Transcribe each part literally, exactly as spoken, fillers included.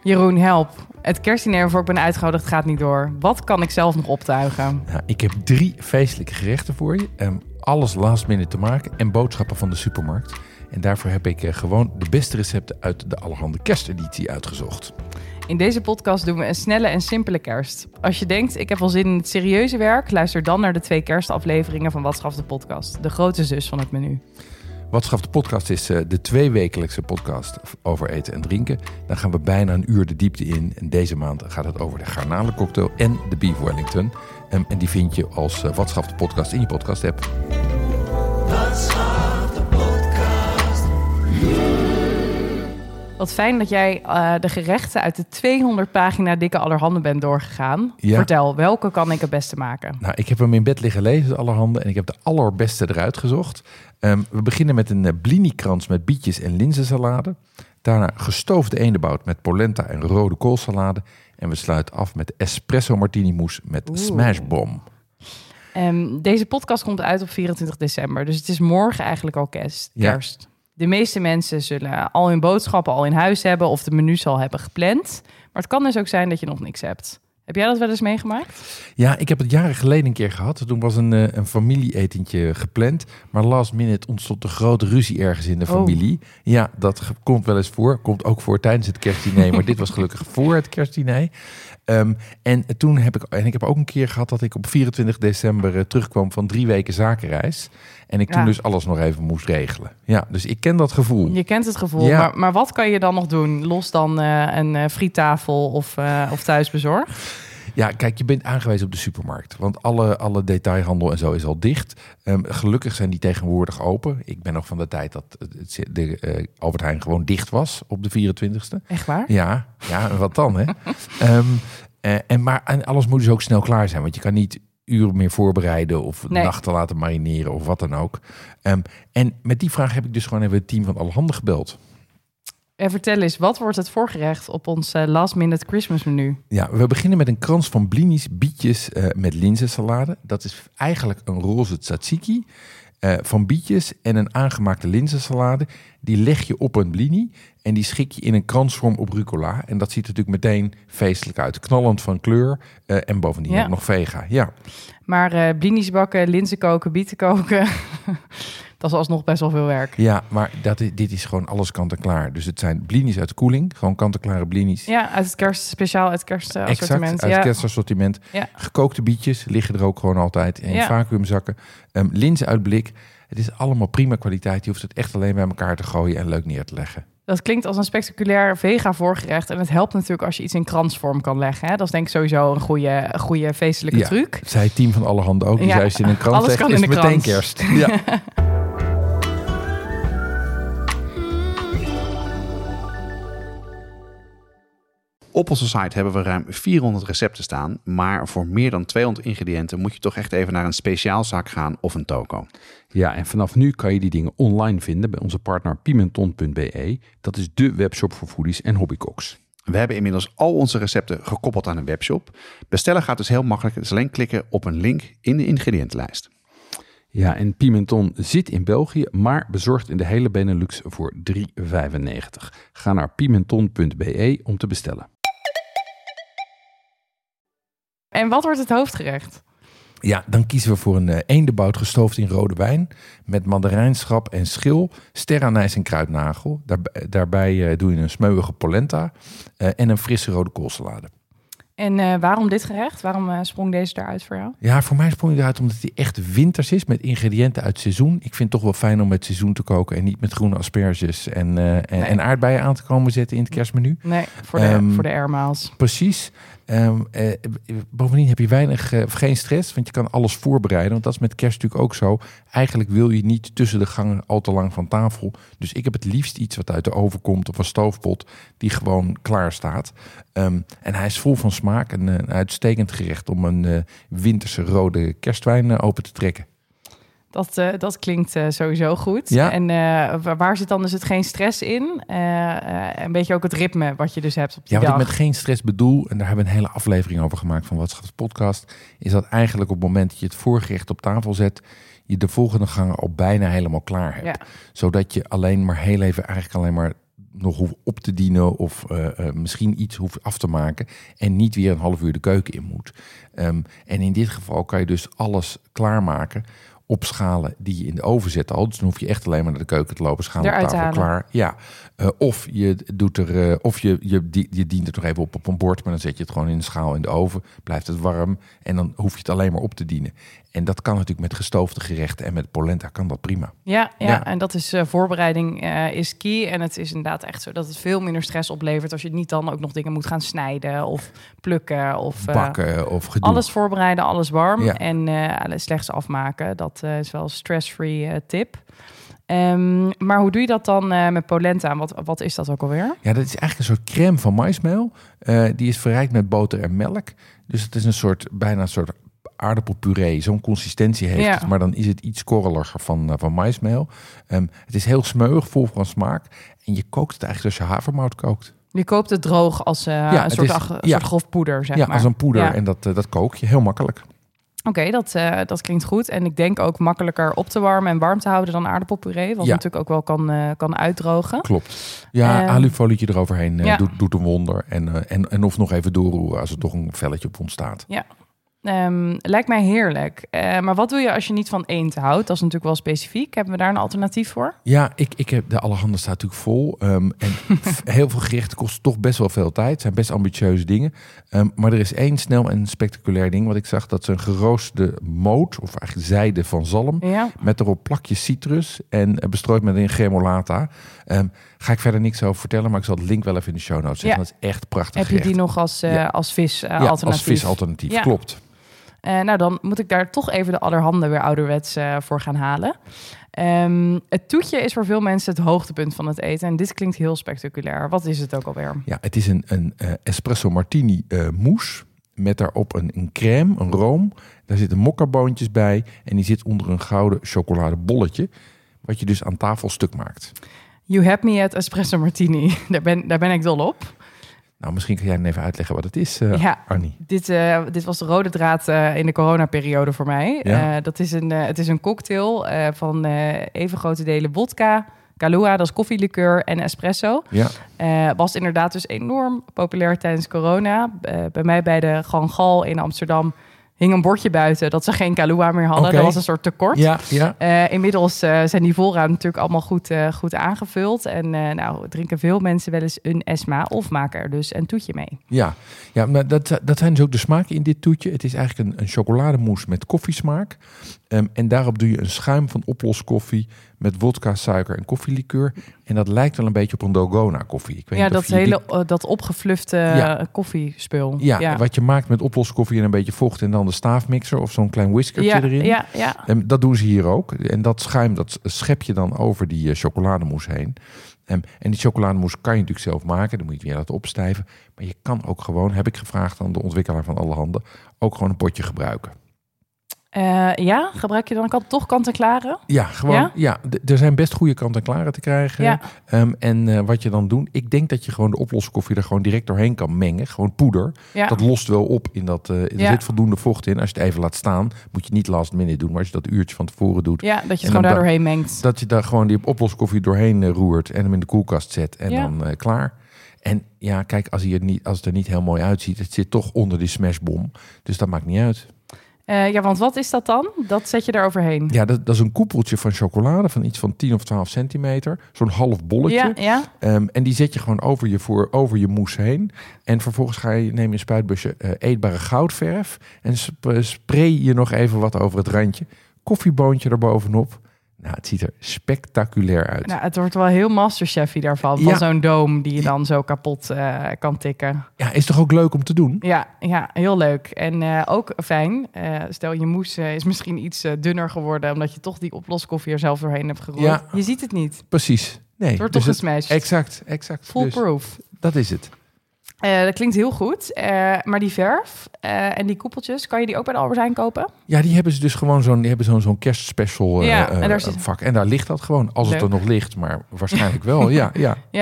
Jeroen, help. Het kerstdiner waarvoor ik ben uitgenodigd gaat niet door. Wat kan ik zelf nog optuigen? Ja, ik heb drie feestelijke gerechten voor je. Um, alles last minute te maken en boodschappen van de supermarkt. En daarvoor heb ik uh, gewoon de beste recepten uit de allerhande kersteditie uitgezocht. In deze podcast doen we een snelle en simpele kerst. Als je denkt, ik heb wel zin in het serieuze werk, luister dan naar de twee kerstafleveringen van Wat Schaft de Podcast. De grote zus van het menu. Wat Schaft de Podcast is uh, de tweewekelijkse podcast over eten en drinken. Dan gaan we bijna een uur de diepte in. En deze maand gaat het over de garnalencocktail en de beef wellington. Um, en die vind je als uh, Wat Schaft de Podcast in je podcast app. Wat Schaft de Podcast. Wat fijn dat jij uh, de gerechten uit de tweehonderd pagina dikke allerhande bent doorgegaan. Ja. Vertel, welke kan ik het beste maken? Nou, ik heb hem in bed liggen lezen, allerhande. En ik heb de allerbeste eruit gezocht. Um, we beginnen met een uh, blinikrans met bietjes en linzensalade. Daarna gestoofde eendebout met polenta en rode koolsalade. En we sluiten af met espresso martini mousse met Oeh. smashbom. Um, deze podcast komt uit op vierentwintig december. Dus het is morgen eigenlijk al kerst. Ja. kerst. De meeste mensen zullen al hun boodschappen al in huis hebben of de menus al hebben gepland. Maar het kan dus ook zijn dat je nog niks hebt. Heb jij dat wel eens meegemaakt? Ja, ik heb het jaren geleden een keer gehad. Toen was een, uh, een familieetentje gepland. Maar last minute ontstond een grote ruzie ergens in de familie. Oh. Ja, dat ge- komt wel eens voor. Komt ook voor tijdens het kerstdiner. Maar dit was gelukkig voor het kerstdiner. Um, en toen heb ik, en ik heb ook een keer gehad dat ik op vierentwintig december uh, terugkwam van drie weken zakenreis. En ik toen Ja. dus alles nog even moest regelen. Ja, dus ik ken dat gevoel. Je kent het gevoel. Ja. Maar, maar wat kan je dan nog doen? Los dan uh, een uh, friettafel of, uh, of thuisbezorgd? Ja, kijk, je bent aangewezen op de supermarkt. Want alle, alle detailhandel en zo is al dicht. Um, gelukkig zijn die tegenwoordig open. Ik ben nog van de tijd dat het, de uh, Albert Heijn gewoon dicht was op de vierentwintigste. Echt waar? Ja, ja, en wat dan, hè? um, uh, en, maar en alles moet dus ook snel klaar zijn. Want je kan niet uren meer voorbereiden of Nee. nachten laten marineren of wat dan ook. Um, en met die vraag heb ik dus gewoon even het team van Allerhande gebeld. En vertel eens, wat wordt het voorgerecht op ons uh, last minute Christmas menu? Ja, we beginnen met een krans van blinis, bietjes uh, met linzensalade. Dat is eigenlijk een roze tzatziki uh, van bietjes en een aangemaakte linzensalade. Die leg je op een blini en die schik je in een kransvorm op rucola. En dat ziet er natuurlijk meteen feestelijk uit. Knallend van kleur uh, en bovendien Ja. ook nog vega. Ja. Maar uh, blinis bakken, linzen koken, bieten koken... dat is alsnog best wel veel werk. Ja, maar dat is, dit is gewoon alles kant-en-klaar. Dus het zijn blinis uit de koeling, gewoon kant-en-klare blinis. Ja, uit het kerst, speciaal uit het kerstassortiment. Exact, uit ja. het kerstassortiment. Ja. Gekookte bietjes liggen er ook gewoon altijd in Ja. vacuümzakken. Um, linzen uit blik. Het is allemaal prima kwaliteit. Je hoeft het echt alleen bij elkaar te gooien en leuk neer te leggen. Dat klinkt als een spectaculair vega voorgerecht. En het helpt natuurlijk als je iets in kransvorm kan leggen. Hè? Dat is denk ik sowieso een goede, een goede feestelijke Ja, truc. zei het team van Allerhande ook. Die Ja, zei als je in een krant alles legt, kan is in de meteen krant. kerst. Ja. Op onze site hebben we ruim vierhonderd recepten staan, maar voor meer dan tweehonderd ingrediënten moet je toch echt even naar een speciaalzaak gaan of een toko. Ja, en vanaf nu kan je die dingen online vinden bij onze partner pimenton punt b e. Dat is dé webshop voor foodies en hobbycooks. We hebben inmiddels al onze recepten gekoppeld aan een webshop. Bestellen gaat dus heel makkelijk. Het is alleen klikken op een link in de ingrediëntenlijst. Ja, en Pimenton zit in België, maar bezorgt in de hele Benelux voor drie vijfennegentig. Ga naar pimenton punt b e om te bestellen. En wat wordt het hoofdgerecht? Ja, dan kiezen we voor een uh, eendebout gestoofd in rode wijn. Met mandarijnschap en schil, sterrenijs en kruidnagel. Daarbij, daarbij uh, doe je een smeuïge polenta uh, en een frisse rode koolsalade. En uh, waarom dit gerecht? Waarom uh, sprong deze eruit voor jou? Ja, voor mij sprong hij eruit omdat hij echt winters is met ingrediënten uit het seizoen. Ik vind het toch wel fijn om met seizoen te koken en niet met groene asperges en, uh, en, Nee. en aardbeien aan te komen zetten in het kerstmenu. Nee, voor de, Um, voor de airmaals. Precies. Um, uh, bovendien heb je weinig uh, of geen stress, want je kan alles voorbereiden. Want dat is met kerst natuurlijk ook zo. Eigenlijk wil je niet tussen de gangen al te lang van tafel. Dus ik heb het liefst iets wat uit de oven komt of een stoofpot die gewoon klaar staat. Um, en hij is vol van smaak. Een, een uitstekend gerecht om een uh, winterse rode kerstwijn uh, open te trekken. Dat, uh, dat klinkt uh, sowieso goed. Ja. En uh, waar zit dan dus het geen stress in? Uh, uh, een beetje ook het ritme wat je dus hebt op die Ja, wat dag. ik met geen stress bedoel, en daar hebben we een hele aflevering over gemaakt van Wat Schaft de Podcast, is dat eigenlijk op het moment dat je het voorgerecht op tafel zet, je de volgende gangen al bijna helemaal klaar hebt. Ja. Zodat je alleen maar heel even eigenlijk alleen maar nog hoef op te dienen of uh, uh, misschien iets hoeft af te maken en niet weer een half uur de keuken in moet. Um, en in dit geval kan je dus alles klaarmaken op schalen die je in de oven zet al. Dus dan hoef je echt alleen maar naar de keuken te lopen, schaal op tafel halen. klaar. Ja. Uh, of je doet er, uh, of je, je, die, je dient het nog even op op een bord, maar dan zet je het gewoon in de schaal in de oven, blijft het warm en dan hoef je het alleen maar op te dienen. En dat kan natuurlijk met gestoofde gerechten en met polenta kan dat prima. Ja, ja, Ja. en dat is uh, voorbereiding uh, is key. En het is inderdaad echt zo dat het veel minder stress oplevert als je niet dan ook nog dingen moet gaan snijden of plukken of uh, Bakken of gedoe. alles voorbereiden, alles warm Ja. en uh, slechts afmaken. Dat uh, is wel een stress-free uh, tip. Um, maar hoe doe je dat dan uh, met polenta? Wat, wat is dat ook alweer? Ja, dat is eigenlijk een soort crème van maismeel. Uh, die is verrijkt met boter en melk. Dus het is een soort, bijna een soort aardappelpuree. Zo'n consistentie heeft Ja. het. Maar dan is het iets korreliger van, uh, van maismeel. Um, het is heel smeuig, vol van smaak. En je kookt het eigenlijk zoals je havermout kookt. Je koopt het droog als uh, Ja, een het soort, is- ach, een ja. soort grof poeder, zeg ja, maar. als een poeder. Ja. En dat, uh, dat kook je heel makkelijk. Oké, okay, dat, uh, dat klinkt goed. En ik denk ook makkelijker op te warmen en warm te houden dan aardappelpuree. Wat Ja. natuurlijk ook wel kan, uh, kan uitdrogen. Klopt. Ja, Um, alufolietje eroverheen uh, ja. doet, doet een wonder. En, uh, en, en of nog even doorroeren als er toch een velletje op ontstaat. Um, lijkt mij heerlijk. Uh, maar wat doe je als je niet van eend houdt? Dat is natuurlijk wel specifiek. Hebben we daar een alternatief voor? Ja, ik, ik heb de Allerhande staat natuurlijk vol. Um, en f- heel veel gerechten kost toch best wel veel tijd. Het zijn best ambitieuze dingen. Um, maar er is één snel en spectaculair ding wat ik zag. Dat is een geroosterde moot, of eigenlijk zijde van zalm. Ja. Met erop plakjes citrus en uh, bestrooid met een gremolata. Um, ga ik verder niks over vertellen, maar ik zal de link wel even in de show notes zetten. Ja. Dat is echt prachtig Heb je die gerecht. nog als, uh, Ja. als vis uh, Ja, alternatief? als visalternatief, Ja. klopt. Uh, nou, dan moet ik daar toch even de Allerhande weer ouderwets uh, voor gaan halen. Um, het toetje is voor veel mensen het hoogtepunt van het eten. En dit klinkt heel spectaculair. Wat is het ook alweer? Ja, het is een, een uh, espresso martini uh, mousse. Met daarop een, een crème, een room. Daar zitten mokkaboontjes bij. En die zit onder een gouden chocoladebolletje. Wat je dus aan tafel stuk maakt. You have me at espresso martini. Daar ben, daar ben ik dol op. Nou, misschien kan jij even uitleggen wat het is, uh, Ja. Arnie. Dit, uh, dit was de rode draad uh, in de coronaperiode voor mij. Ja. Uh, dat is een, uh, het is een cocktail uh, van uh, even grote delen vodka, Kahlua, dat is koffielikeur en espresso. Ja, Uh, was inderdaad dus enorm populair tijdens corona. Uh, bij mij bij de Gangal in Amsterdam hing een bordje buiten dat ze geen Kahlua meer hadden. Oké. Dat was een soort tekort. ja, ja. Uh, inmiddels uh, zijn die voorraad natuurlijk allemaal goed, uh, goed aangevuld. En uh, nou, drinken veel mensen wel eens een Esma of maken er dus een toetje mee. Ja, ja, maar dat, dat zijn dus ook de smaken in dit toetje. Het is eigenlijk een, een chocolademousse met koffiesmaak. Um, en daarop doe je een schuim van oploskoffie met wodka, suiker en koffielikeur. En dat lijkt wel een beetje op een Dalgona koffie. Ik weet Ja, niet of dat je die- hele uh, dat opgeflufte Ja. uh, koffiespul. Ja, ja. wat je maakt met oploskoffie en een beetje vocht en dan de staafmixer of zo'n klein whiskertje ja, erin. ja, ja. En dat doen ze hier ook. En dat schuim, dat schep je dan over die uh, chocolademousse heen. Um, en die chocolademousse kan je natuurlijk zelf maken. Dan moet je het weer laten opstijven. Maar je kan ook gewoon, heb ik gevraagd aan de ontwikkelaar van Allerhande, ook gewoon een potje gebruiken. Uh, ja, gebruik je dan kan, toch kant-en-klare? Ja, gewoon. Ja? Ja, d- er zijn best goede kant-en-klaren te krijgen. Ja. Um, en uh, wat je dan doet, ik denk dat je gewoon de oploskoffie er gewoon direct doorheen kan mengen. Gewoon poeder. Ja. Dat lost wel op in dat. Uh, er Ja. zit voldoende vocht in. Als je het even laat staan, moet je niet last minute doen. Maar als je dat uurtje van tevoren doet, Ja, dat je het En gewoon dan daar da- doorheen mengt. dat je daar gewoon die oploskoffie doorheen uh, roert en hem in de koelkast zet en Ja. dan uh, klaar. En ja, kijk, als, hij er niet, als het er niet heel mooi uitziet, het zit toch onder die smashbom. Dus dat maakt niet uit. Uh, ja, want wat is dat dan? Dat zet je daar overheen. Ja, dat, dat is een koepeltje van chocolade van iets van tien of twaalf centimeter. Zo'n half bolletje. Ja, ja. Um, en die zet je gewoon over je, voor, over je mousse heen. En vervolgens ga je, neem je een spuitbusje uh, eetbare goudverf. En sp- spray je nog even wat over het randje. Koffieboontje erbovenop. Nou, het ziet er spectaculair uit. Nou, het wordt wel heel masterchefy daarvan. Ja. Van zo'n doom die je dan zo kapot uh, kan tikken. Ja, is toch ook leuk om te doen? Ja, ja, heel leuk. En uh, ook fijn. Uh, stel, je mousse uh, is misschien iets uh, dunner geworden, omdat je toch die oploskoffie er zelf doorheen hebt geroerd. Ja. Je ziet het niet. Precies. Nee, Het wordt dus toch het- gesmashed. Exact, exact. Dus Foolproof. dat is het. Uh, dat klinkt heel goed. Uh, maar die verf uh, en die koepeltjes, kan je die ook bij de Albert Heijn kopen? Ja, die hebben ze dus gewoon zo'n, die hebben zo'n, zo'n kerstspecial uh, Ja, en uh, daar zit- vak. En daar ligt dat gewoon, als Leuk. het er nog ligt. Maar waarschijnlijk wel, ja, ja. Ja.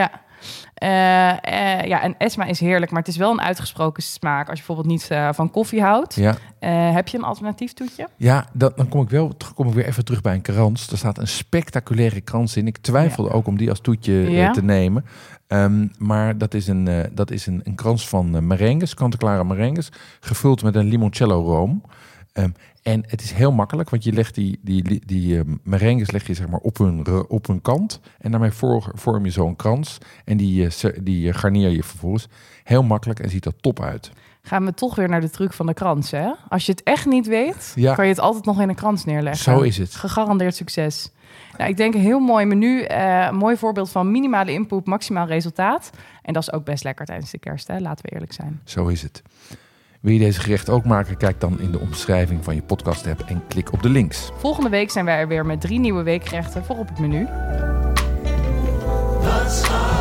Uh, uh, ja, en Esma is heerlijk, maar het is wel een uitgesproken smaak. Als je bijvoorbeeld niet uh, van koffie houdt. Ja, Uh, heb je een alternatief toetje? ja dat, dan kom ik wel kom ik weer even terug bij een krans. Er staat een spectaculaire krans in. Ik twijfelde Ja. ook om die als toetje uh, Ja. te nemen. Um, maar dat is een, uh, dat is een, een krans van uh, merengues, kant-en-klare merengues, gevuld met een limoncello room. Um, en het is heel makkelijk, want je legt die, die, die, die um, merengues leg je zeg maar op hun, op hun kant. En daarmee voor, vorm je zo'n krans. En die, uh, die garneer je vervolgens. Heel makkelijk en ziet er top uit. Gaan we toch weer naar de truc van de krans, hè? Als je het echt niet weet, Ja. kan je het altijd nog in een krans neerleggen. Zo is het. Gegarandeerd succes. Nou, ik denk een heel mooi menu. Uh, een mooi voorbeeld van minimale input, maximaal resultaat. En dat is ook best lekker tijdens de kerst, hè? Laten we eerlijk zijn. Zo is het. Wil je deze gerechten ook maken? Kijk dan in de omschrijving van je podcast-app en klik op de links. Volgende week zijn wij er weer met drie nieuwe weekgerechten voor op het menu. Wat schaft